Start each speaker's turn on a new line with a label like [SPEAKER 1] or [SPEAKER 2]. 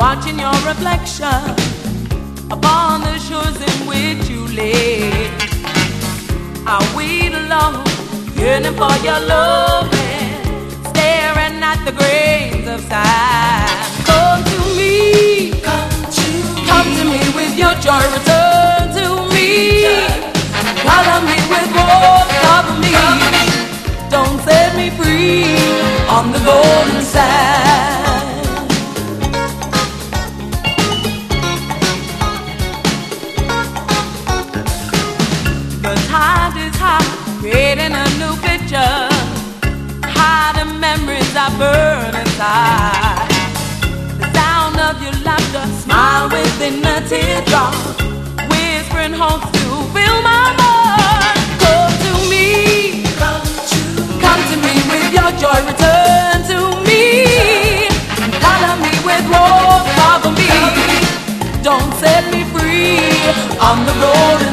[SPEAKER 1] watching your reflection upon the shores in which you lay. I wait alone, yearning for your loving, staring at the grains of sand. Come to me, come to me with your joy. Return to me, color me with warmth, cover me. Don't set me free on the golden sand. The tide is high, creating a new picture, hiding memories I burn inside. The sound of your laughter, smile within a teardrop, whispering hopes to fill my mind. Come to me, come to me with your joy. Return to me, color me with warmth, cover me. Don't set me free on the road.